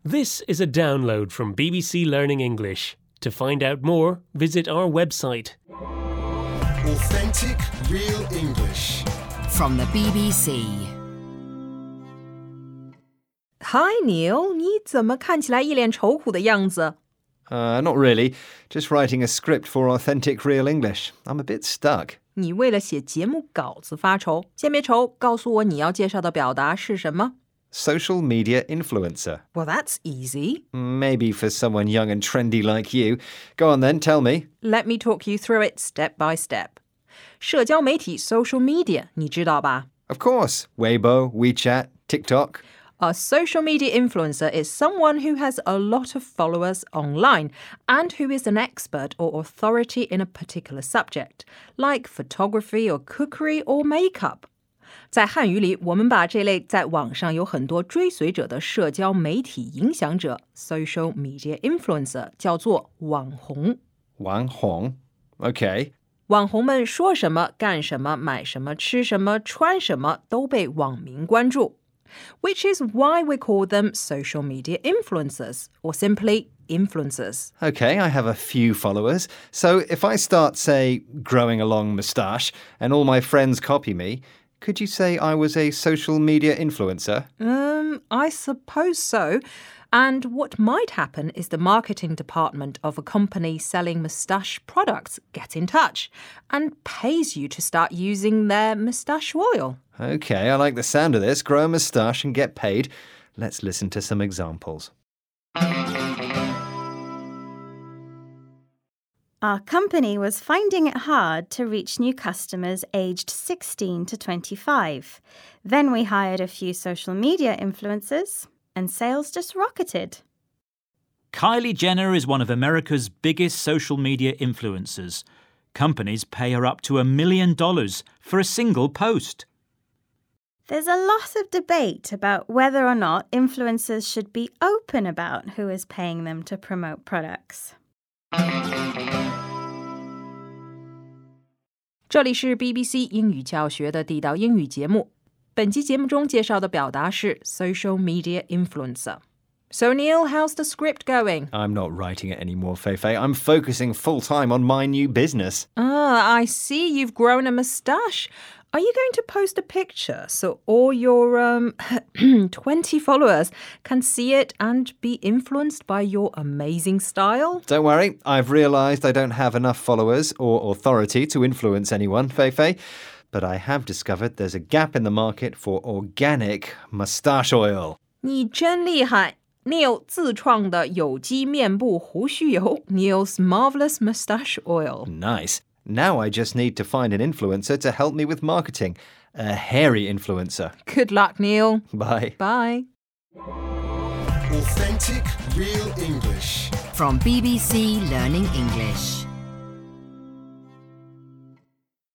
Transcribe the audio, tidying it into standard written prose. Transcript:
This is a download from BBC Learning English. To find out more, visit our website. Authentic, real English. From the BBC. Hi Neil, 你怎么看起来一脸愁苦的样子？ Not really. Just writing a script for Authentic Real English. I'm a bit stuck. 你为了写节目稿子发愁，先别愁，告诉我你要介绍的表达是什么？ Social media influencer. Well, that's easy. Maybe for someone young and trendy like you. Go on then, tell me. Let me talk you through it step by step. 社交媒体 social media 你知道吧？ Of course. Weibo, WeChat, TikTok. A social media influencer is someone who has a lot of followers online and who is an expert or authority in a particular subject, like photography or cookery or makeup. 在汉语里，我们把这类在网上有很多追随者的社交媒体影响者 social media influencer 叫做网红。 网红. Okay. 网红们说什么、干什么、买什么、吃什么、穿什么都被网民关注。Which is why we call them social media influencers, or simply influencers. Okay, I have a few followers. So if I start, say, growing a long moustache and all my friends copy me, could you say I was a social media influencer? I suppose so. And what might happen is the marketing department of a company selling moustache products get in touch and pays you to start using their moustache oil. Okay, I like the sound of this. Grow a moustache and get paid. Let's listen to some examples. Our company was finding it hard to reach new customers aged 16 to 25. Then we hired a few social media influencers, and sales just rocketed. Kylie Jenner is one of America's biggest social media influencers. Companies pay her up to $1 million for a single post. There's a lot of debate about whether or not influencers should be open about who is paying them to promote products. 这里是 BBC 英语教学的地道英语节目。本期节目中介绍的表达是 social media influencer. So Neil, how's the script going? I'm not writing it anymore, Feifei. I'm focusing full-time on my new business. I see you've grown a moustache. Are you going to post a picture so all your 20 followers can see it and be influenced by your amazing style? Don't worry, I've realised I don't have enough followers or authority to influence anyone, Feifei. But I have discovered there's a gap in the market for organic moustache oil. 你真厉害 Neil 自创的有机面部胡须油 Neil's Marvelous Moustache Oil. Nice. Now I just need to find an influencer to help me with marketing. A hairy influencer. Good luck, Neil. Bye. Bye. Authentic, real English. From BBC Learning English.